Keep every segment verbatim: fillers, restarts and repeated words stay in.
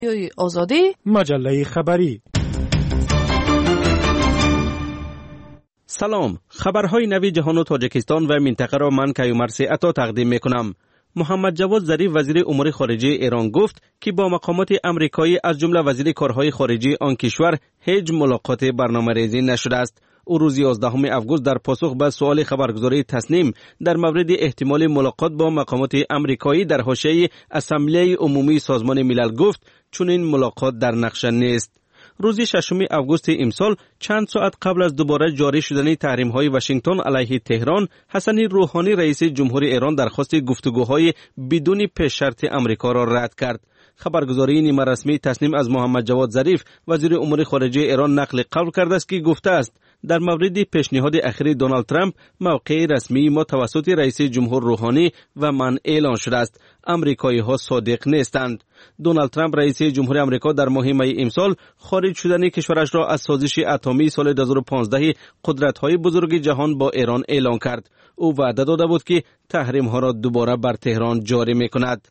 آزادی مجله خبری. سلام، خبرهای نوی جهان و تاجیکستان و منطقه را من کیومرث عطا تقدیم میکنم. محمد جواد ظریف وزیر امور خارجه ایران گفت که با مقامات امریکایی از جمله وزیر کارهای خارجه آن کشور هیچ ملاقات برنامه‌ریزی نشده است. او روز یازدهم آگوست در پاسخ به سوال خبرگزاری تصنیم در مورد احتمال ملاقات با مقامات امریکایی در حاشیه اسامبله عمومی سازمان ملل گفت چون این ملاقات در نقشه نیست. روز ششم آگوست امسال چند ساعت قبل از دوباره جاری شدن تحریم‌های واشنگتن علیه تهران، حسن روحانی رئیس جمهور ایران درخواست گفتگوهای بدون پیش شرط آمریکا را رد کرد. خبرگزاری نیمه رسمی تصنیم از محمد جواد ظریف وزیر امور خارجه ایران نقل قول کرده است که گفته است در مورد پیشنهاد اخیر دونالد ترامپ موقع رسمی ما توسط رئیس جمهور روحانی و من اعلان شده است. امریکایی ها صادق نیستند. دونالد ترامپ رئیس جمهور آمریکا در ماه می امسال خارج شدن کشورش را از سازش اتمی سال دو هزار و پانزده قدرت‌های بزرگ جهان با ایران اعلان کرد. او وعده داده بود که تحریم‌ها را دوباره بر تهران جاری می‌کند.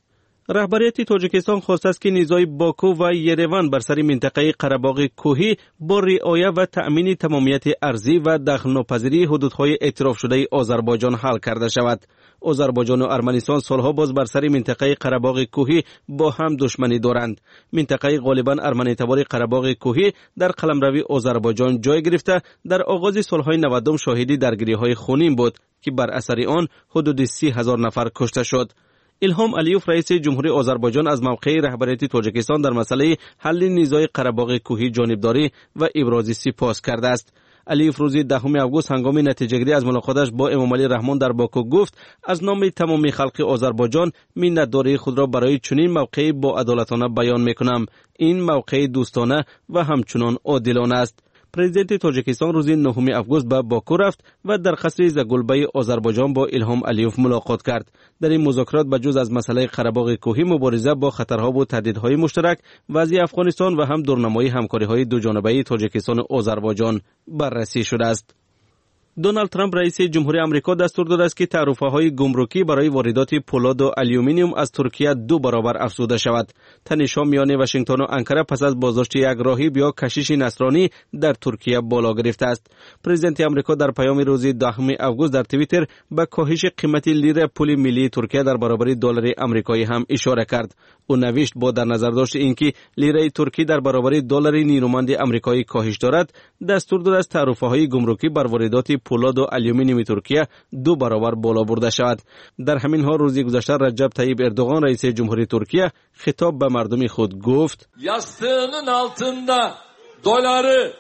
رهبریت تاجیکستان خواسته است که نزاع باکو و یروان بر سر منطقه قره‌باغ کوهی با رعایت و تأمین تمامیت ارضی و دخل‌ناپذیری حدودهای اعتراف شده آذربایجان حل کرده شود. آذربایجان و ارمنستان سالها باز بر سر منطقه قره‌باغ کوهی با هم دشمنی دارند. منطقه غالباً ارمنی‌تبار قره‌باغ کوهی در قلمرو آذربایجان جای گرفته در آغاز سالهای نودم شاهد درگیری‌های خونین بود که بر اثر آن حدود سی هزار نفر کشته شد. الهام علیوف رئیس جمهوری آذربایجان از موقع رهبریت تاجیکستان در مسئله حل نزاع قره‌باغ کوهی جانبداری و ابراز سپاس کرده است. علیوف روز دهم آگوست هنگام نتیجه‌گیری از ملاقاتش با امام علی رحمان در باکو گفت از نام تمام خلق آذربایجان منتداری خود را برای چنین موقعی با عدالتانه بیان میکنم. این موقع دوستانه و همچنان عادلانه است. پرزیدنت تاجیکستان روز نهم آگوست به باکو رفت و در قصر زگلبه آذربایجان با الهام علیوف ملاقات کرد. در این مذاکرات به جز از مسئله قره‌باغ کوهی مبارزه با خطرها و تهدیدهای مشترک، وضع افغانستان و هم دورنمایی همکاری‌های دوجانبه تاجیکستان و آذربایجان بررسی شده است. دونالد ترامپ رئیس جمهوری آمریکا دستور داده است که تعرفه‌های گمرکی برای واردات پولاد و آلومینیوم از ترکیه دو برابر افزوده شود. تنش‌ها میان واشنگتن و آنکره پس از بازداشت یک راهب یا کشیش نصرانی در ترکیه بالا گرفته است. پرزیدنت آمریکا در پیام روز دهم آگوست در توییتر به کاهش قیمت لیر پول ملی ترکیه در برابر دلار آمریکایی هم اشاره کرد. او نوشت با در نظر داشت اینکه لیره ترکی در برابر دلار نیرومند آمریکایی کاهش دارد، دستور داده است تعرفه‌های گمرکی بر واردات پولاد و آلومینیوم ترکیه دو برابر بالا برده شود. در همین حال روز گذشته رجب طیب اردوغان رئیس جمهوری ترکیه خطاب به مردم خود گفت یاستığının altında دلار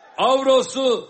avrosu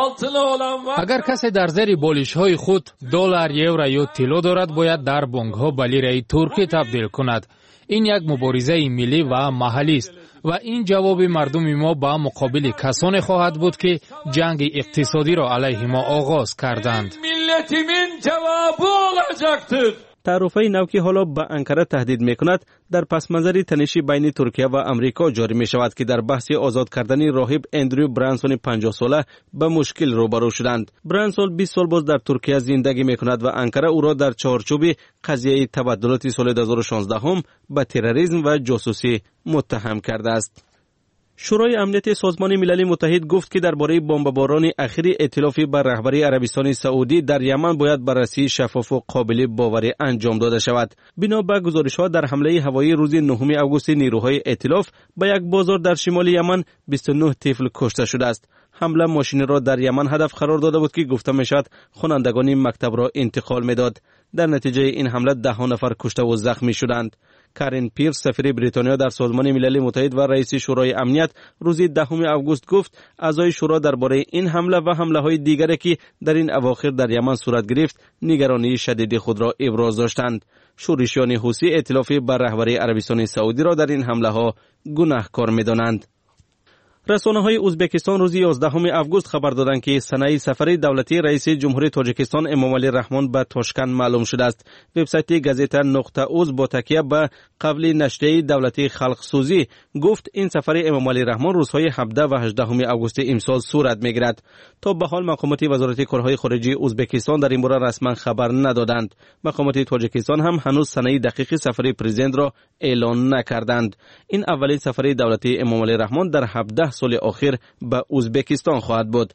اگر کسی در زیر بالش های خود دلار، یورو یا طلا دارد باید در بانک ها به لیره ترکی تبدیل کند. این یک مبارزه ملی و محلی است و این جواب مردم ما به مقابل کسانی خواهد بود که جنگ اقتصادی را علیه ما آغاز کردند. milletimin cevabı olacaktır. تعرفه نو که حالا به انکره تهدید میکند در پس منظر تنشی بین ترکیه و امریکا جاری می شود که در بحث آزاد کردن راهب اندریو برانسون پنجاه ساله به مشکل روبرو شدند. برانسون بیست سال باز در ترکیه زندگی میکند و انکره او را در چارچوب قضیه تبادلات سال دو هزار و شانزده هم به تروریسم و جاسوسی متهم کرده است. شورای امنیت سازمان ملل متحد گفت که درباره بمباران اخیر ائتلاف بر رهبری عربستان سعودی در یمن باید بررسی شفاف و قابل باوری انجام داده شود. بنا به گزارش‌ها در حمله هوایی روز نهم آگوست نیروهای ائتلاف به یک بازار در شمال یمن بیست و نه طفل کشته شده است. حمله ماشین را در یمن هدف قرار داده بود که گفته میشد خوانندگان مکتب را انتقال میداد. در نتیجه این حمله ده ها نفر کشته و زخمی شدند. کارین پیرس سفیر بریتانیا در سازمان ملل متحد و رئیس شورای امنیت روز دهم آگوست گفت اعضای شورا درباره این حمله و حمله های دیگری که در این اواخر در یمن صورت گرفت نگرانی شدید خود را ابراز داشتند. شورشیان حوثی ائتلاف بر رهبری عربستان سعودی را در این حمله ها گناهکار می‌دانند. رسانه‌های ازبکستان روز یازدهم آگوست خبر دادند که سنه سفر دولتی رئیس جمهوری تاجیکستان امامعلی رحمان به تاشکند معلوم شده است. وبسایت گازیتا نقطه اوز با تکیه به قبل نشریه دولتی خلق سوزی گفت این سفر امامعلی رحمان روزهای هفده و هجدهم آگوست امسال صورت می‌گیرد. تا به حال مقامات وزارت کارهای خارجه ازبکستان در این باره رسما خبر ندادند. مقامات تاجیکستان هم هنوز سنه دقیق سفر پرزیدنت را اعلان نکردند. این اولین سفر دولتی امامعلی رحمان در هفده سال اخیر به ازبکستان خواهد بود.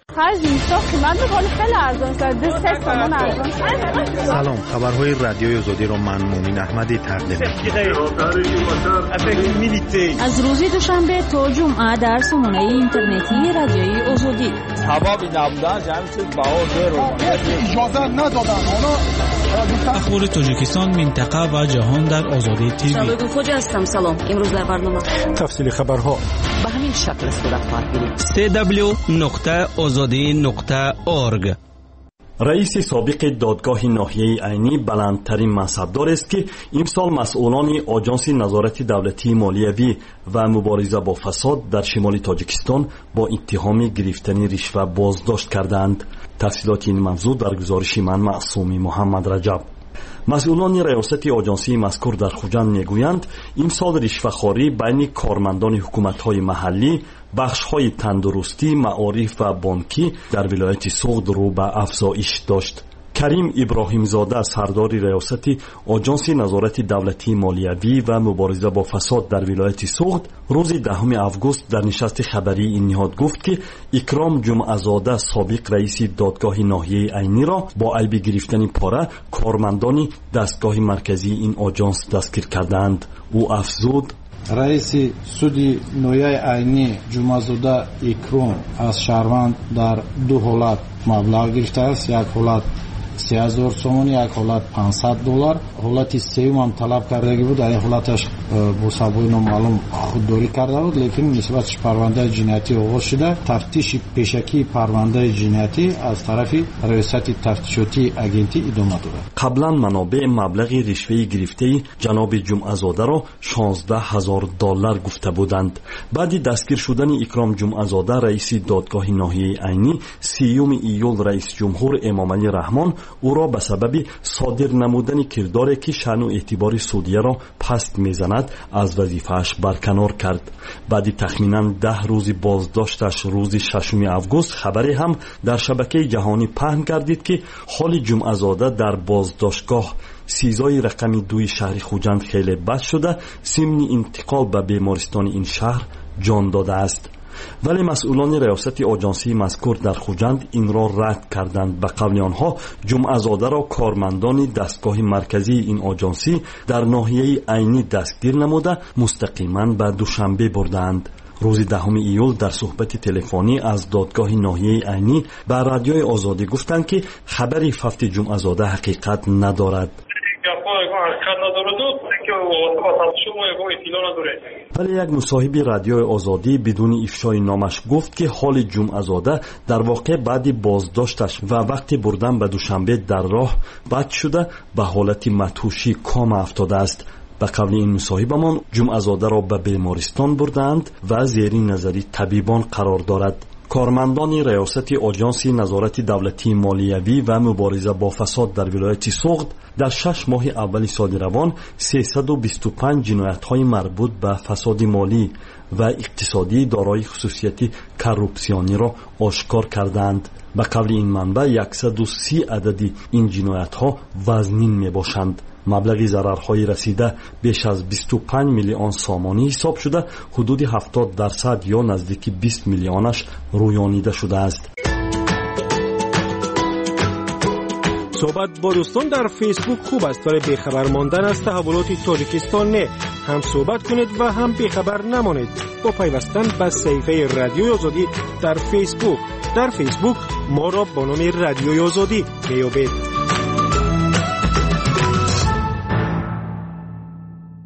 سلام، خبرهای رادیوی آزادی را من مومن احمدی تقدیم می‌کنم. از روز دوشنبه تا جمعه در سامانه اینترنتی رادیوی آزادی. جوابی نبودن جمع شد با اجازه ندادن. اخبار تاجیکستان، منطقه و جهان در آزادی تیوی. شبگو خوجا هستم. سلام. امروز در برنامه تفصیل خبرها به همین شکل صورت خواهد گرفت. سی دبلیو نقطه آزادی نقطه اورگ. رئیس سابق دادگاه ناحیه عینی بلندترین منصبدار است که امسال مسئولان آژانس نظارت دولتی مالیوی و مبارزه با فساد در شمال تاجیکستان با اتهام گرفتن رشوه بازداشت کردند. تفصیلات این موضوع در گزارش من معصومی محمد رجب. مسئولان ریاست آژانسی مذکور در خوجند میگویند امسال رشوه‌خواری بین کارمندان حکومت‌های محلی، بخش‌های تندرستی، معارف و بانکی در ولایت سوغد رو به افزایش داشت. کریم ابراهیم زاده سردار ریاست آژانس نظارت دولتی مالیوی و مبارزه با فساد در ولایت سوغد روز دهم آگوست در نشست خبری این نهاد گفت که اکرام جمعه زاده سابق رئیس دادگاه ناحیه عینی را با عیب گرفتن پاره کارمندان دستگاه مرکزی این آژانس دستگیر کردند. او افزود: رئیس سود نویای عینی جمعه‌زاده اکرام از شهروند در دو حالت مبلغ گرفته است. یک حالت سه هزار سومون، یک حالت پانصد دلار. حالت سوم هم طلب کرده بود. در حالتش با سبب نامعلوم خودداری کرده بود، لیکن نسبت پرونده جنایتی آغاز شده. تفتیش پیشکی پرونده جنایتی از طرف ریاست تفتیشاتی اگنتی ادامه دارد. قبلا منابع مبلغ رشوه گرفته جناب جمعه زاده را شانزده هزار دلار گفته بودند. بعد دستگیر شدن اکرام جمعه زاده رئیس دادگاه ناحیه عینی سیوم ایول رئیس جمهور امامعلی رحمان او را به سبب صادر نمودن کرداری که شأن و اعتبار سودیه را پست میزند از وظیفه‌اش برکنار کرد. بعد تخمینا ده روز بازداشتش روز ششم آگوست خبری هم در شبکه جهانی پهن گردید که حال جمعه زاده در بازداشتگاه سیزای رقم دوی شهر خوجند خیلی بد شده، ضمن انتقال به بیمارستان این شهر جان داده است. ولی مسئولان ریاست آژانسی مذکور در خوجند این را رد کردند. به قول آنها جمعه زاده را کارمندان دستگاه مرکزی این آژانسی در ناحیه عینی دستگیر نموده مستقیما به دوشنبه بردند. روز دهم ایول در صحبت تلفنی از دادگاه ناحیه عینی به رادیوی آزادی گفتند که خبری فوت جمعه زاده حقیقت ندارد. ولی یک مصاحب رادیوی آزادی بدون افشای نامش گفت که حال جمعه زاده در واقع بعد بازداشتش و وقتی بردن به دوشنبه در راه بد شده به حالت مدهوشی کام افتاده است. به قول این مصاحبمان جمعه زاده را به بیمارستان بردند و زیر نظر طبیبان قرار دارد. کارمندان ریاست آژانس نظارت دولتی مالیوی و مبارزه با فساد در ولایت سوغد در شش ماه اول سال روان سیصد و بیست و پنج جنایت‌های مربوط به فساد مالی و اقتصادی دارای خصوصیت کروپسیونی را آشکار کردند. به قول این منبع صد و سی عدد این جنایت‌ها وزنین میباشند. مبلغ ضررهای رسیده بیش از بیست و پنج میلیون سامانی حساب شده، حدود هفتاد درصد یا نزدیک بیست میلیونش رویانیده شده است. صحبت با دوستان در فیسبوک خوب است، ولی بیخبر ماندن از تحولات تاجیکستان نه. هم صحبت کنید و هم بیخبر نمانید با پیوستن به صفحه رادیوی آزادی در فیسبوک. در فیسبوک ما را با نام رادیوی آزادی میابید.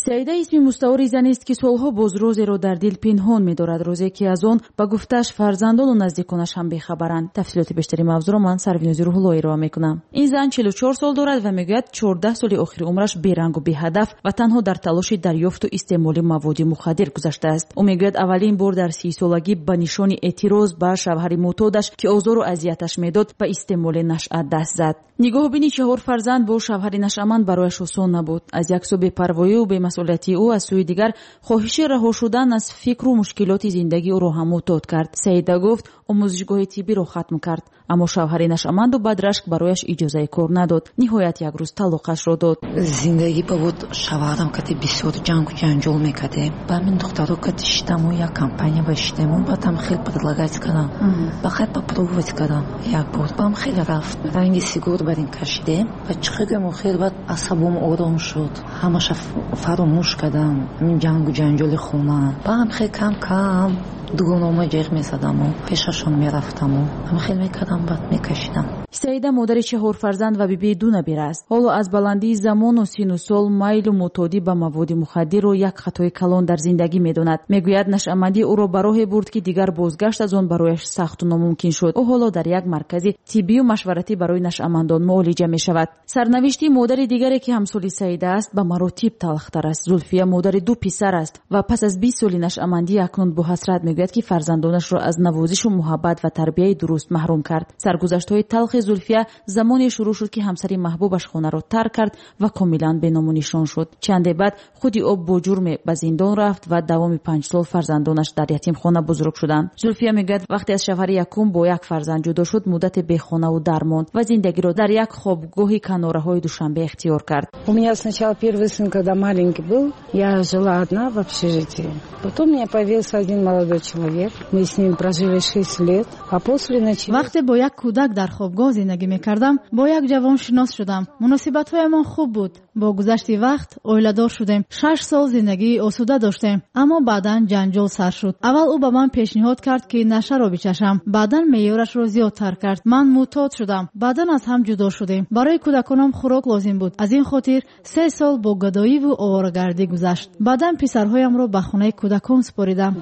سعیده اسمی مستعاری زنی است که سالها باز روزی را در دل پنهان می‌دارد، روزی که از آن با گفتش فرزندان و نزدیکانش هم بی‌خبرند. تفصیلات بیشتری موضوع را من سروینوزی روح الله ارائه می‌کنم. این زن چهل و چهار سال دارد و میگوید چهارده سال آخر عمرش بی‌رنگ و بی‌هدف و تنها در تلاش دریافت و استعمال مواد مخدر گذشته است. او میگوید اولین بار در سی سالگی به نشان اعتراض به شوهر معتادش که آزار و اذیتش میداد به استعمال نشه دست زد. نگاه بینی چهار فرزند با شوهر نشأمند برایش آسان نبود. از یک سو بی‌پروایی و بی‌مسئولیتی او، از سوی دیگر خواهش رها شدن از فکر و مشکلات زندگی او را هم معتاد کرد. سعیده گفت آموزشگاه طبی را ختم کرد، اما شوهر نشأمند و بدرشک برایش اجازه کار نداد. نهایت یک روز طلاقش را داد. زندگی با بود شوهرم کتی بسیار جنگ و جنجال میکرده. با من دخترو کتی شدم و یک کمپانی باشتم و بعدم خیلی предлагать کردم. بخیر попробовать کردم. یک بار بام خیلی رفت. رنگ سیگار برین کشیده و چقدر خیلی بعد عصبم آرام شد. همش فراموش کردم. من جنگ و جنجال خونه. بام خیلی کم کم دوگانه‌ام جیغ می‌زدم و پیششون می‌رفتم و هم خیلی می‌کردم بعد می‌کشیدم. سعیده مادر چهار فرزند و بیبی دو نبیره است. حالا از بلندی زمان و سن و سال میل و معتادی به مواد مخدر رو یک خطای کلان در زندگی می‌داند. میگوید نشأمندی او را به راهی برد که دیگر بازگشت از آن برایش سخت و ناممکن شد. او حالا در یک مرکز طبی و مشورتی برای نشأمندان معالجه می‌شود. سرنوشتی مادر دیگری که همسال سعیده است به مراتب تلخ‌تر است. زلفیه مادر دو پسر است و پس از بیست سال نشأمندی اکنون با حسرت میگوید که فرزندانش را از نوازش و محبت و تربیت درست محروم کرد. سرگذشت‌های تلخ زلفیه زمانی شروع شد که همسری محبوبش خانه را ترک کرد و کاملا به نام و نشان شد. چند بعد خودی او با جرم به زندان رفت و دوام پنج سال فرزندانش در یتیم خانه بزرگ شدند. زلفیه میگوید وقتی از شوهر یکم با یک فرزند جدا شد مدت به خانه و درمان و زندگی را در یک خوابگاه کناره‌های دوشنبه اختیار کرد. У меня сначала первый сын, когда маленький был, я жила одна в общежитии. Потом мне появился один молодой человек. Мы с ним прожили шесть лет, а после начали. وقتی با یک کودک در خوابگاه زندگی می‌کردم، با یک جوان شناس شدم. مناسبت‌هایمان خوب بود. با گذشت وقت اویله‌دار شدیم. شش سال زندگی آسوده داشتیم، اما بعداً جنجال سر شد. اول او به من پیشنهاد کرد که نشه را بچشم. بعداً معیارش را زیادتر کرد. من معتاد شدم. بعداً از هم جدا شدیم. برای کودکانم خوراک لازم بود. از این خاطر سه سال با گدایی و آوارگردی گذشت. بعداً پسرهایم را به خانه کودکان سپاریدم.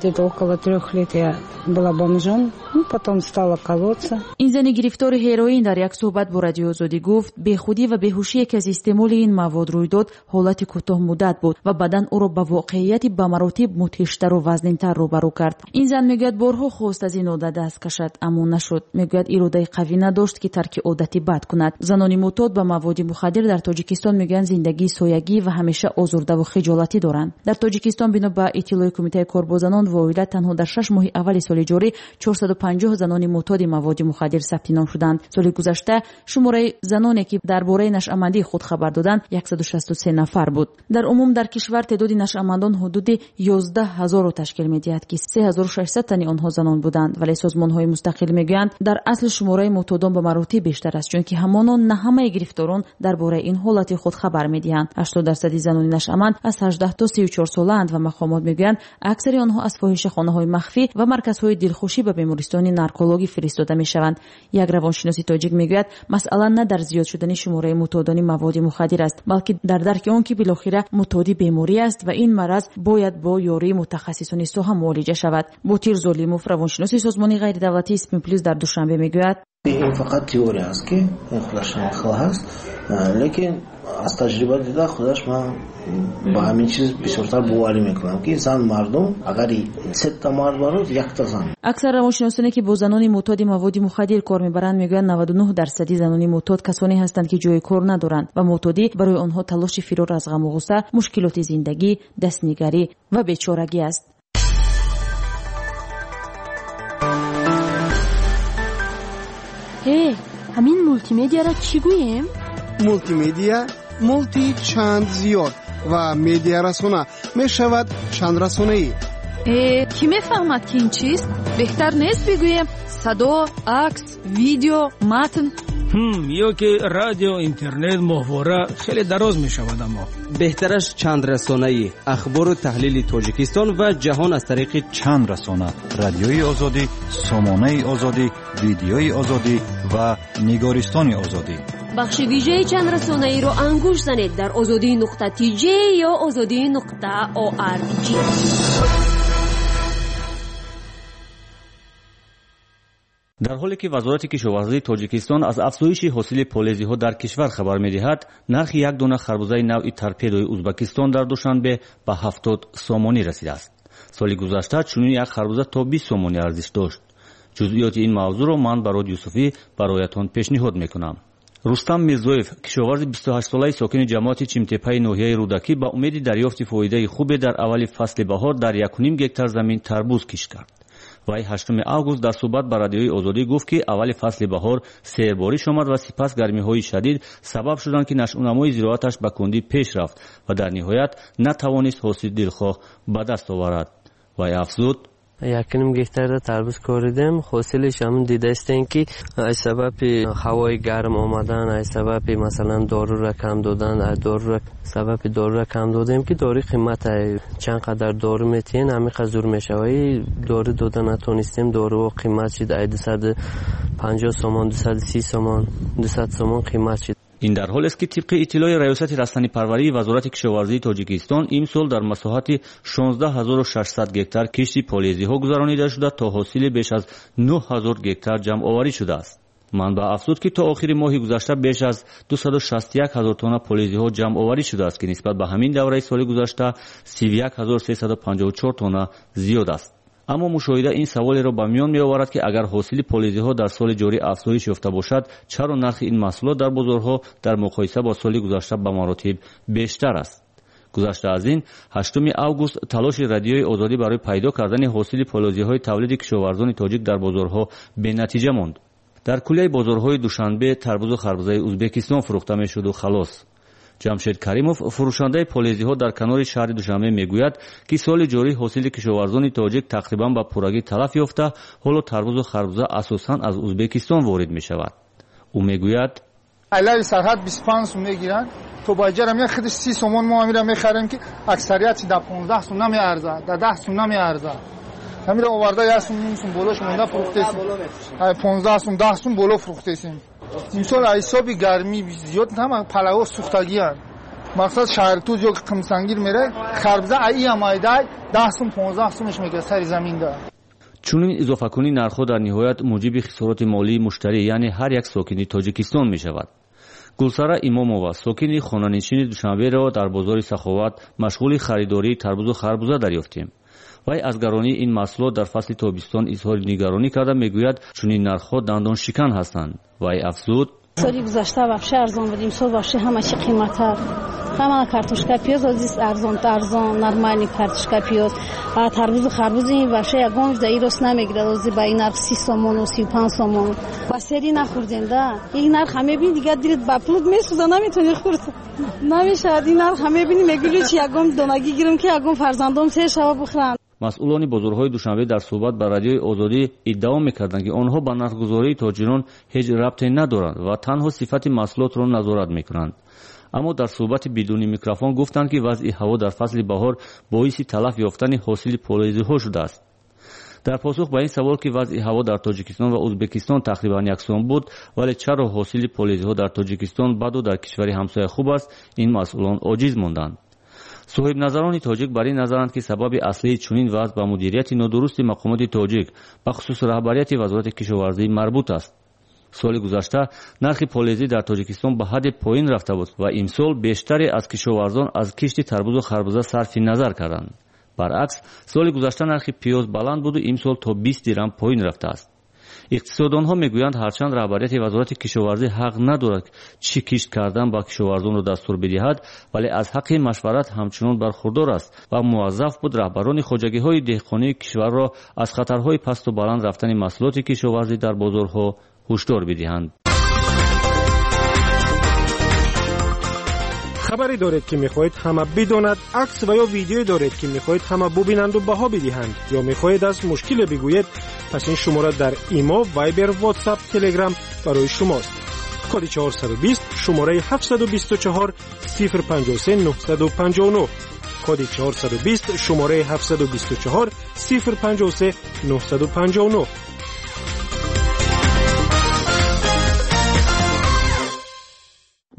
была бомжом, ну потом стала колоться. این زن گرفتار هروئین در یک صحبت با رادیو آزادی گفت بیخودی و بیهوشی که از استعمال این مواد روی داد حالت کوتاه مدت بود و بدن او را به واقعیت به مراتب مدهشتر و وزنین‌تر روبرو کرد. این زن میگوید بارها خواست از این عادت دست کشد اما نشد. میگوید اراده قوی نداشت که ترک عادتی بد کند. زنان معتاد به مواد مخدر در تاجیکستان میگویند زندگی سویگی و همیشه آزرده و خجالتی دارند. در تاجیکستان بنا به اطلاع کمیته کار با زنان و اویلت تنها در شش ماه اول سال جاری چهارصد و پنجاه زنان معتاد مواد مخدر ثبت نام شدند. سال گذشته شماره زنانی که درباره نشأمندی خود خبر دادند صد و شصت و سه نفر بود. در عموم در کشور تعداد نشأمندان حدود یازده هزار را تشکیل می‌دهد که سه هزار و ششصد تن آنها زنان بودند، ولی سازمان‌های مستقل می‌گویند در اصل شماره معتادان به مراتب بیشتر است، چون که همانان نه همه گرفتاران درباره این حالت خود خبر می‌دهند. هشتاد درصد زنان نشأمند از هجده تا سی و چهار سالند و مقامات می‌گویند اکثر آنها از فاحشه‌خانه‌های مخفی و مرکزهای دلخوشی به بیمارستان نارکولوژی فرستاده می‌شوند. یک روانشناس تاجیک می‌گوید مسئله نه در زیاد شدن شماره معتادان مواد مخدر است، بلکه در درک آن که بالاخره معتادی بیماری است و این مرض باید با یاری متخصصان ساحه معالجه شود. بوتیر زولیموف روانشناس سازمان غیر دولتی اسپین پلیس در دوشنبه می‌گوید این فقط تئوری است که خودش خواهد است، لیکن از تجربه دیده خودش من با همین چیز بسیارتر باوری میکنم که زن مردم اگر سه تا مرد برود یک تا زن. اکثر روانشناسانی که با زنان معتاد مواد مخدر کار میبرند میگویند نود و نه درصد زنان معتاد کسانی هستند که جای کار ندارند و معتادی برای آنها تلاش فرار از غم و غصه، مشکلات زندگی، دستنگری و بیچارگی است. هی، همین مولتی مدیا را چی گوییم؟ مولتی مدیا مولتی چند زیاد و مدیا رسانه می شود چند رسانه ای. کی می فهمد که این چیست؟ بهتر نیست بگویم صدا، عکس، ویدیو، متن؟ هم یا که رادیو، اینترنت، محتوا خیلی دراز می شود، اما بهترش چند رسانه‌ای، اخبار و تحلیل تاجیکستان و جهان از طریق چند رسانه، رادیوی آزادی، سامانه آزادی، ویدیوی آزادی و نگارستان آزادی. بخش ویژه چند رسانه‌ای را انگوش زنید در آزادی نقطه تی جی یا آزادی نقطه او آر جی. در حالی که وزارت کشاورزی تاجیکستان از افزایش حاصل پالزی‌ها در کشور خبر می‌دهد، نرخ یک دانه خربوزه نوع تورپدوی ازبکستان در دوشنبه به هفتاد سومانی رسیده است. سال گذشته چنین یک خربوزه تا بیست سومانی ارزش داشت. جزئیات این موضوع را من برای یوسفی برایتان پیشنهاد می‌کنم. رستم میرزویف کشاورز بیست و هشت ساله ساکن جماعت چیمتپه ناحیه رودکی با امید دریافت فایده خوب در اول فصل بهار در یک و نیم گکتار زمین تربوز کاشت کرد. وی هشتم آگوست در صحبت با رادیوی آزادی گفت که اول فصل بهار سیر بارش آمد و سپس گرمی‌های شدید سبب شدند که نشأونمای زراعتش به کندی پیش رفت و در نهایت نتوانست حاصل دلخواه به دست آورد. وی افزود: یکنیم گهتر تربوز کردیم، حاصلش همون دیده استین که از سبب هوای گرم آمدن، از سبب مثلا دارو را کم دادن، از دارو را سبب دارو را کم دادیم که داری قیمت چند قدر دارو میتین همین قدر میشوی، دارو دادن نتونستیم، دارو قیمت شد دویست و پنجاه سومان، دویست و سی سومان، دویست سومان قیمت شد. این در حال است که طبق اطلاع ریاست رستنی پروری وزارت کشاورزی تاجیکستان امسال در مساحت شانزده هزار و ششصد گکتار کشتی پالزی‌ها گذرانیده شده تا حاصل بیش از نه هزار گکتار جمع آوری شده است. منبع افزود که تا آخر ماه گذشته بیش از دویست و شصت و یک هزار تن پالزی‌ها جمع آوری شده است که نسبت به همین دوره سال گذشته سی و یک هزار و سیصد و پنجاه و چهار تن زیاد است. اما مشاهده این سوال را به میان می آورد که اگر حاصل پالزی‌ها در سال جاری افزایش یافته باشد، چرا نرخ این محصولات در بازارها در مقایسه با سال گذشته به مراتب بیشتر است؟ گذشته از این هشتم آگوست تلاش رادیوی آزادی برای پیدا کردن حاصل پالزی‌های تولید کشاورزان تاجیک در بازارها به نتیجه ماند. در کلیه بازارهای دوشنبه تربوز و خربوزه ازبکستان فروخته میشد و خلاص. جمشید کریموف فروشنده پالزی‌ها در کنار شهر دوشنبه میگوید که سال جاری حاصل کشاورزان تاجیک تقریبا به پورگی تلف یافته، حالا تربوز و خربوزه اساساً از ازبکستان وارد میشود. او میگوید علاوه سرحد بیست و پنج سوم میگیرن، تو با اجاره میاد خودش سی سومون ما میرم میخریم که اکثریت در پانزده سوم نمیارزه، در ده سوم نمیارزه. همین آورده یا سوم نیم سوم بالاش مونده فروختیم. پانزده سوم ده سوم بالا فروختیم. امسال حساب گرمی زیاد تمام پلاو سوختگی هست. مقصد شهر تو جو قمسنگیر میره خربزه ای امایده ده سوم پانزده سومش میگه سر زمین ده. چون این اضافه کنی نرخ‌ها در نهایت موجب خسارات مالی مشتری یعنی هر یک ساکن تاجیکستان میشود. گلسره امامова ساکن خانه‌نشین دوشنبه را در بازار سخاوت مشغول خریداری تربوز و خربوزه دریافتیم. وی از گرانی این محصولات در فصل تابستان اظهار نگرانی کرده میگوید چون این نرخ‌ها دندان شکن هستند. وی افزود سالی گذشته واقعا ارزان بود، امسال واقعا همه چی قیمت‌تر. همه کارتوشکا پیاز از ارزان ارزان نرمالی کارتوشکا پیاز تربوز و خربوز این واقعا یگانش در ایروس نمیگیره، از بین نرخ سی سومون و سی و پنج سومون. با سری نخوردیم ده. این نرخ همه ببین دیگه دیرت با پول میسوزه نمیتونی خورد. نمیشه این نرخ همه ببین میگلی چی یگام دونگی گیرم که یگام فرزندام سه شب بخورن. مسئولان بازارهای دوشنبه در صحبت با رادیوی آزادی ادعا می‌کردند که آنها با نرخ‌گذاری تاجران هیچ ربطی ندارند و تنها صفت محصولات را نظارت می‌کنند. اما در صحبت بدون میکروفون گفتند که وضع هوا در فصل بهار باعث تلف یافتن حاصل پالزی‌ها شده است. در پاسخ به این سوال که وضع هوا در تاجیکستان و ازبکستان تقریبا یکسان بود ولی چرا حاصل پالزی‌ها در تاجیکستان بد و در کشور همسایه خوب است، این مسئولان عاجز ماندند. صاحب نظران تاجیک بر این نظرند که سبب اصلی چنین وضع به مدیریت نادرست مقامات تاجیک به خصوص رهبریت وزارت کشاورزی مربوط است. سال گذشته نرخ پالزی در تاجیکستان به حد پایین رفته بود و امسال بیشتری از کشاورزان از کشت تربوز و خربوزه صرف نظر کردند. برعکس سال گذشته نرخ پیاز بلند بود و امسال تا بیست درم پایین رفته است. اقتصاددانها میگویند هرچند رهبریت وزارت کشاورزی حق ندارد چی کشت کردن با کشاورزان را دستور بدهد، ولی از حق مشورت همچنان برخوردار است و موظف بود رهبران خواجگی‌های دهقانی کشور را از خطرهای پست و بلند رفتن محصولات کشاورزی در بازارها هشدار بدهند. خبری دارید که میخواهید همه بداند، عکس و یا ویدیویی دارید که میخواهید همه ببینند و بها بدهند، یا میخواهید از مشکل بگویید، پس این شماره در ایما، وایبر، واتساپ، تلگرام برای شماست. کد چهارصد و بیست شماره هفتصد و بیست و چهار صفر پنجاه و سه نهصد و پنجاه و نه. کد چهارصد و بیست شماره هفتصد و بیست و چهار صفر پنجاه و سه نهصد و پنجاه و نه.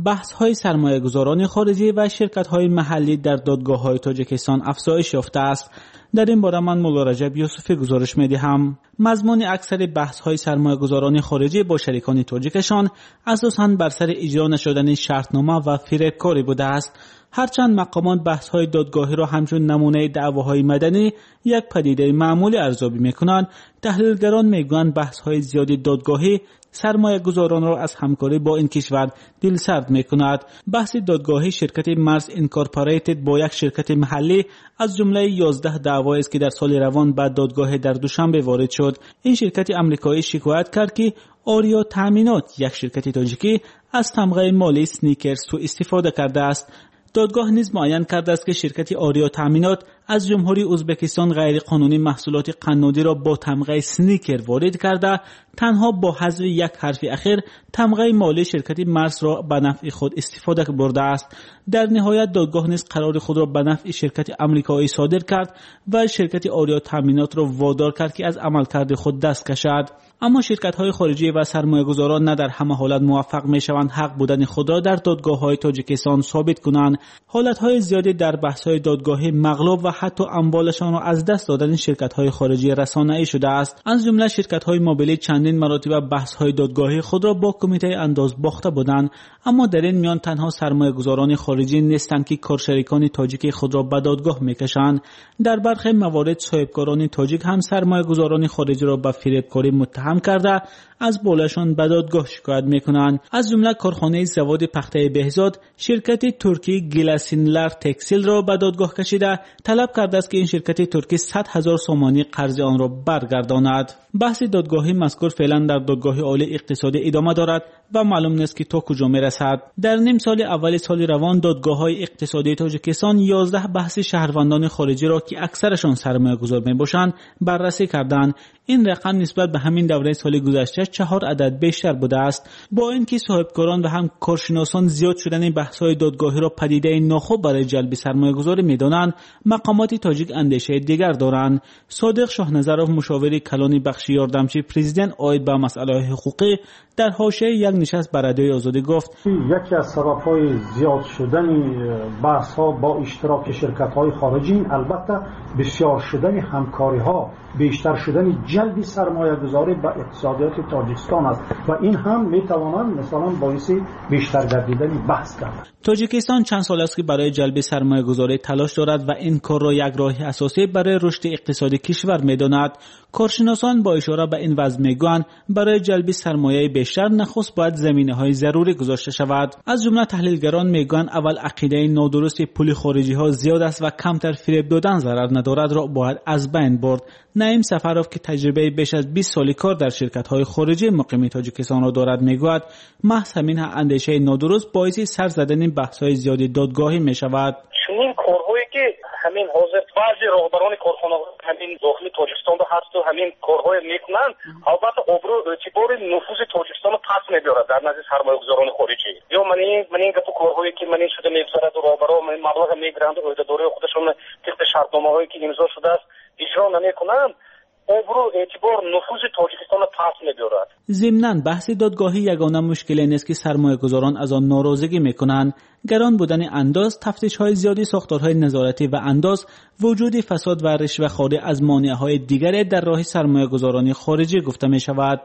بحث‌های سرمایه‌گذاران خارجی و شرکت‌های محلی در دادگاه‌های تاجیکستان افزایش یافته است. در این باره من مولا رجب یوسفی گزارش می‌دهم. مضمون اکثر بحث‌های سرمایه‌گذاران خارجی با شریکان تاجیکشان اساساً بر سر اجرا نشدن شرطنامه و فریبکاری بوده است. هرچند مقامات بحث‌های دادگاهی را همچون نمونه دعواهای مدنی یک پدیده معمولی ارزیابی می‌کنند، تحلیلگران می‌گویند بحث‌های زیادی دادگاهی سرمایه گذاران را از همکاری با این کشور دلسرد می‌کند. بحث دادگاهی شرکت مرس اینکورپوریتد با یک شرکت محلی از جمله یازده دعوایی است که در سال روان به دادگاه در دوشنبه وارد شد. این شرکت آمریکایی شکایت کرد که آریا تامینات، یک شرکت تاجیکی، از تمغه مالی سنیکرز سوء استفاده کرده است. دادگاه نیز معین کرده است که شرکت آریا تامینات از جمهوری ازبکستان غیر قانونی محصولات قنادی را با تمغه سنیکر وارد کرده، تنها با حذف یک حرف اخیر تمغه مالی شرکت مرس را به نفع خود استفاده برده است. در نهایت دادگاه نیز قرار خود را به نفع شرکت آمریکایی صادر کرد و شرکت آریا تامینات را وادار کرد که از عملکرد خود دست کشد. اما شرکت‌های خارجی و سرمایه‌گذاران نه در همه حالت موفق می‌شوند حق بودن خود را در دادگاه‌های تاجیکستان ثابت کنند. حالت‌های زیادی در بحث‌های دادگاهی مغلوب و حتی اموالشان را از دست دادن شرکت‌های خارجی رسانه‌ای شده است. از جمله شرکت‌های موبیلی چندین مراتب بحث‌های دادگاهی خود را با کمیته انداز باخته بودند، اما در این میان تنها سرمایه‌گذاران خارجی نیستند که کارشریکان تاجیک خود را به دادگاه می‌کشند. در برخی موارد صاحبکاران تاجیک هم سرمایه‌گذاران خارجی را به فریبکاری متهم کرده از بالاشان به دادگاه شکایت میکنند. از جمله کارخانه زواد پخته بهزاد شرکت ترکی گلاسینلر تکسیل را به دادگاه کشیده طلب کرده است که این شرکت ترکی صد هزار سومانی قرض آن را برگرداند. بحث دادگاهی مذکور فعلا در دادگاه عالی اقتصادی ادامه دارد و معلوم نیست که تا کجا میرسد. در نیم سال اول سال روان دادگاه‌های اقتصادی تاجیکستان یازده بحث شهروندان خارجی را که اکثرشان سرمایه‌گذار میباشند بررسی کردند. این رقم نسبت به همین دوره سال گذشته چهار عدد بیشتر بوده است. با اینکه صاحبکاران و هم کارشناسان زیاد شدن بحث‌های دادگاهی را پدیده ناخوب برای جلب سرمایه‌گذاری می‌دانند، مقامات تاجیک اندیشه دیگر دارند. صادق شاهنظرов مشاور کلان بخش یاردمچی پرزیدنت عاید به مسائل حقوقی در حاشیه یک نشست بر رادیوی آزادی گفت: یکی از سبب‌های زیاد شدن بحث‌ها با اشتراک شرکت‌های خارجی البته بسیار شدن همکاری‌ها، بیشتر شدن جلب سرمایه‌گذاری به اقتصادیات تاجیکستان است و این هم می‌تواند مثلا باعث بیشتر گردیدن بحث کرد. تاجیکستان چند سال است که برای جلب سرمایه‌گذاری تلاش دارد و این کار را یک راه اساسی برای رشد اقتصادی کشور می‌داند. کارشناسان با اشاره به این وضع می‌گویند برای جلب سرمایه بیشتر نخست باید زمینه‌های ضروری گذاشته شود. از جمله تحلیلگران می‌گویند اول عقیده نادرست پول خارجی‌ها زیاد است و کمتر فریب دادن ضرر ندارد را باید از بین برد. نعیم سفروف که تجربه بیش از بیست سالی کار در شرکت‌های خارجی مقیم تاجیکستان را دارد می‌گوید محض همین اندیشه نادرست باعث سر زدن بحث‌های زیادی دادگاهی می‌شود. چنین کارهایی که همین حاضر بعضی راهبران کارخانه‌ها همین داخل تاجیکستان رو هست و همین کارهای میکنن، البته ابرو اعتبار نفوذ تاجیکستان رو پس می‌برد در نزد سرمایه‌گذاران خارجی. یا من این من این گپ کارهایی که من این شده می‌گذارد و راهبران مبلغ میگیرند و عهده‌داری خودشون طبق شرطنامه‌هایی که امضا شده است اجرا نمی‌کنند، ابرو اعتبار نفوذ تاجیکستان رو پس می‌برد. ضمناً بحث دادگاهی یگانه مشکلی نیست که سرمایه‌گذاران از آن ناراضگی می‌کنند. گران بودن انداز، تفتیش‌های زیادی، ساختارهای نظارتی و انداز، وجود فساد و رشوه‌خواری از مانع‌های دیگری در راه سرمایه‌گذاران خارجی گفته می‌شود.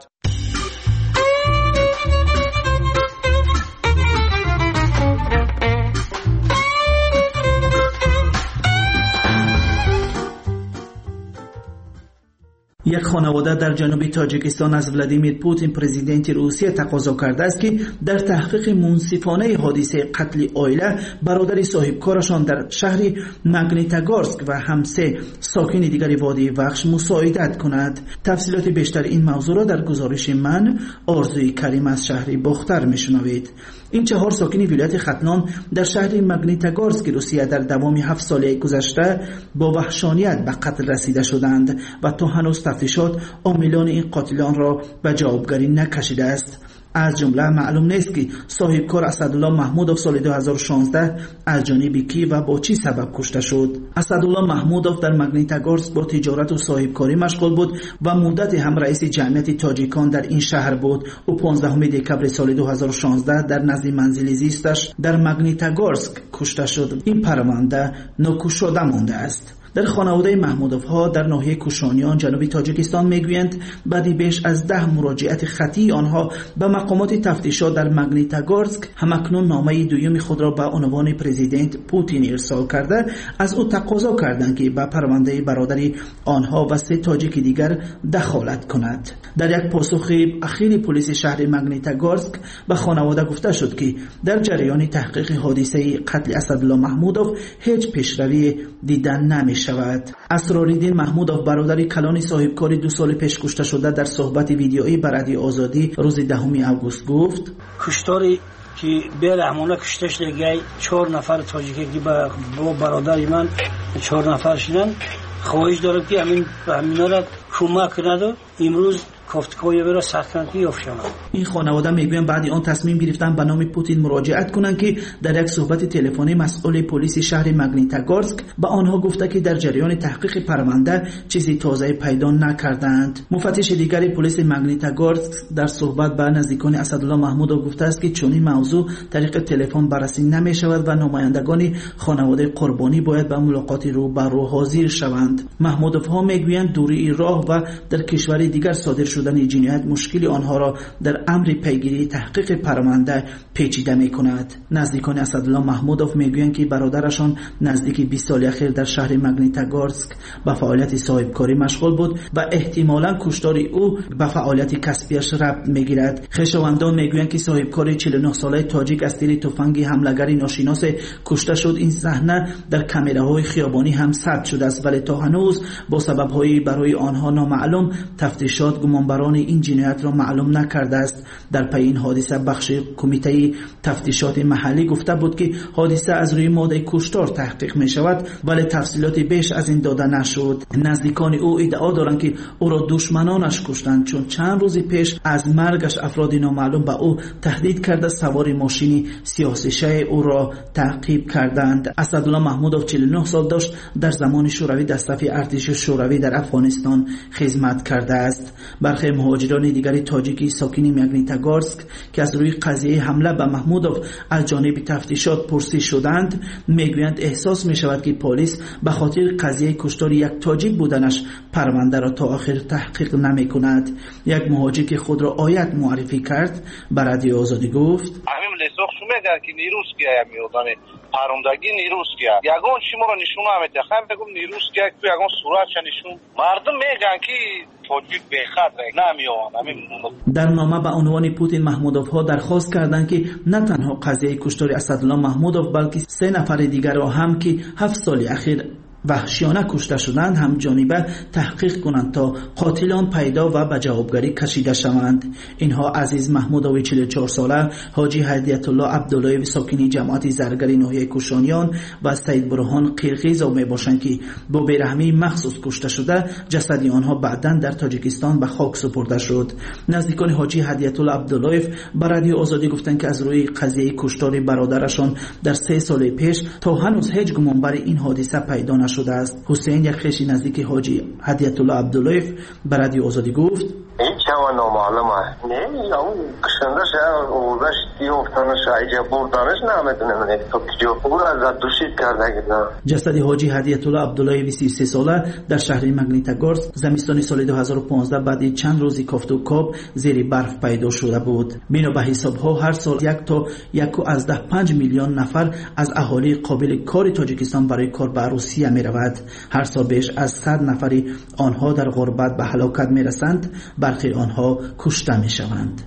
یک خانواده در جنوب تاجیکستان از ولادیمیر پوتین پرزیدنت روسیه تقاضا کرده است که در تحقیق منصفانه حادثه قتل عائله برادر صاحبکارشان در شهر ماگنیتوگورسک و همسه ساکن دیگر وادی وخش مساعدت کند. تفصیلات بیشتر این موضوع را در گزارش من آرزوی کریم از شهر باختر میشنوید. این چهار ساکن ولایت ختنان در شهر ماگنیتوگورسک روسیه در دوام هفت ساله گذشته با وحشانیت به قتل رسیده شدند و تا هنوز تفتیشات عاملان این قاتلان را به جوابگری نکشیده است. از جمله معلوم نیست که صاحبکار اسدالله محمودوف سال دو هزار و شانزده از جانب کی و با چی سبب کشته شد. اسدالله محمودوف در مگنیتگورسک با تجارت و صاحبکاری مشغول بود و مدت هم رئیس جمعیت تاجیکان در این شهر بود. او پانزدهم دکبر سال دو هزار و شانزده در نزد منزل زیستش در مگنیتگورسک کشته شد. این پرونده ناگشوده مانده است. در خانواده محمودوف ها در ناحیه کوشانیان جنوبی تاجیکستان میگویند بعد بیش از ده مراجعت خطی آنها به مقامات تفتیشات در مگنیتگورسک همکنون نامه دوم خود را به عنوان پرزیدنت پوتین ارسال کرده از او تقاضا کردند که به پرونده برادری آنها و سه تاجیک دیگر دخالت کند. در یک پاسخ اخیر پلیس شهر مگنیتگورسک به خانواده گفته شد که در جریان تحقیق حادثه قتل اسدالله محمودوف هیچ پیشروی دیدن نمی شود. اسرارالدین محمودوف برادر کلان صاحبکار دو سال پیش کشته شده در صحبت ویدیویی بر رادیو آزادی روز دهم اوگوست گفت کشتاری که بی‌رحمانه کشتش دیگه چهار نفر تاجیکی که با برادر من چهار نفر شدن. خواهش دارم که همین همینا را کمک کنند. امروز کافتکای برا سرکنکی افشان. این خانواده میگویند بعد آن تصمیم گرفتن به نام پوتین مراجعت کنند که در یک صحبت تلفنی مسئول پلیس شهر مگنیتگورسک به آنها گفته که در جریان تحقیق پرونده چیزی تازه پیدا نکردند. مفتش دیگر پلیس مگنیتگورسک در صحبت با نزدیکان اسدالله محمودوف گفته است که چنین موضوع طریق تلفن بررسی نمی شود و نمایندگان خانواده قربانی باید به ملاقات رو به رو حاضر شوند. محمودوف ها میگویند دوری راه و در کشور دیگر صادر شدن جنایت مشکل آنها را در امر پیگیری تحقیق پرونده پیچیده می کند. نزدیکان اسدالله محمودوف میگویند که برادرشان نزدیک بیست سال اخیر در شهر مگنیتگورسک به فعالیت صاحبکاری مشغول بود و احتمالاً کشتار او به فعالیت کسبیش ربط میگیرد. خویشاوندان میگویند که صاحبکار چهل و نه ساله تاجیک از تیر تفنگ حمله‌گر ناشناس کشته شد. این صحنه در کامراهای خیابانی هم ثبت شده است ولی تا هنوز با سبب‌های برای آنها نامعلوم تفتیشات گمانبران این جنایت را معلوم نکرده است. در پی این حادثه بخش کمیته تفتیشات محلی گفته بود که حادثه از روی ماده کشتار تحقیق می شود ولی تفصیلات بیش از این داده نشد. نزدیکان او ادعا دارند که او را دشمنانش کشتند چون چند روز پیش از مرگش افراد نامعلوم به او تهدید کرده سوار ماشین سیاسیشه او را تعقیب کردند. اسدالله محمودوف چهل و نه سال داشت. در زمان شوروی در صف ارتش شوروی در افغانستان خدمت کرده است. برخی مهاجران دیگری تاجیکی ساکن مگنیتگورسک که از روی قضیه حمله به محمودوف از جانب تفتیشات پرسید شدند میگویند احساس می شود که پلیس به خاطر قضیه کشتار یک تاجیک بودنش پرونده را تا آخر تحقیق نمی کند. یک مهاجر که خود را آیت معرفی کرد بر رادیو آزادی گفت همین لسوخ شو میگن که نیروز کیا میودن پروندگی نیروز کیا یگان شما را نشون نمیده خم بگم نیروز کیا تو یگان صورت نشون مردم میگن که تاجیک به خاطر نمیوان. همین در نامه به عنوان پوتین محمودوف ها درخواست کردند که نه تنها قضیه کشتار اسدالله محمودوف بلکه سه نفر دیگر را هم که هفت سال اخیر وحشیانه کشته شدند هم جانبه تحقیق کنند تا قاتلان پیدا و به جوابگری کشیده شوند. اینها عزیز محمودوف چهل و چهار ساله، حاجی هدیت الله عبداللهی ساکن جماعت زرگری ناحیه کوشانیان و سید برهان قرقیز می باشند که با بیرحمی مخصوص کشته شده. جسد آنها بعداً در تاجیکستان به خاک سپرده شد. نزدیکان حاجی هدیت الله عبداللهی بر رادیو آزادی گفتند که از روی قضیه کشتار برادرشان در سه سال پیش تا هنوز هیچ گمانبر این حادثه پیدا شده است. حسین یک خویش نزدیک حاجی هدیت الله عبداللهی بر رادیو آزادی گفت این چه نامعلومه نه یا اون کشندش اوزش دیوفتانش ایجا بردانش نمیدونه من تو کجا او از دوشید کرده نه. جسد حاجی هدیت الله عبداللهی سی و سه ساله در شهر مگنیتگورسک زمستان سال دو هزار و پانزده بعد چند روزی کافت و کاب زیر برف پیدا شده بود. بنا به حساب ها هر سال یک تا یک و از ده پنج میلیون نفر از اهالی قابل کار تاجیکستان برای کار به روسیه می رود. هر سال بیش از صد نفری آنها در غربت به هلاکت می رسند. برخی آنها کشته می شوند.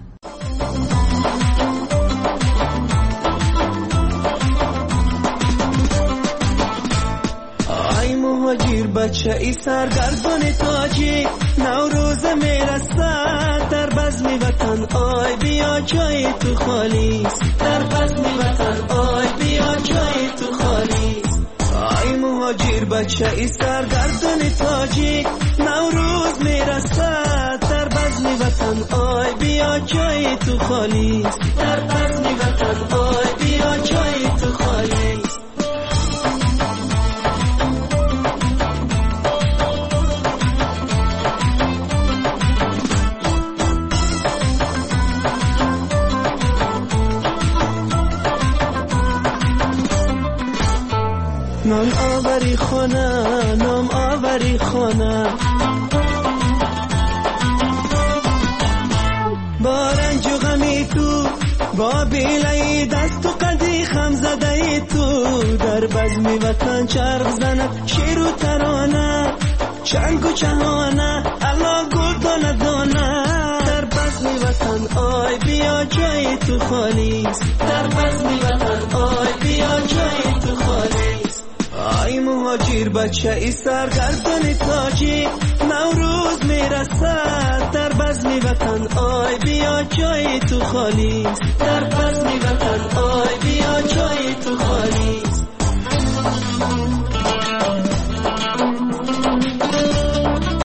آی مهاجر بچه ای سرگردان تاجیک نوروز میرسد در بزم وطن آی بیا جای تو خالیست در بزم وطن آی بیا جای تو خالیست. آی مهاجر بچه ای سرگردان تاجیک نوروز میرسد در بزم وطن آی بیا بیا جای تو خالی در بزم وطن آی بیا جای تو خالی نام آوری خانه نام آوری خانه با رنج و غمی تو با بیلای دست و قدی خم زده تو در بزم وطن چرخ زند شیر و ترانه چنگ و چهانه الله گل دانه دانه در بزم وطن آی بیا جای تو خالی در بزم وطن آی بیا جای تو خالی آی مهاجر بچه ای سرگردان تاجی نوروز میرسد در بزم وطن آی بیا جای تو خالی در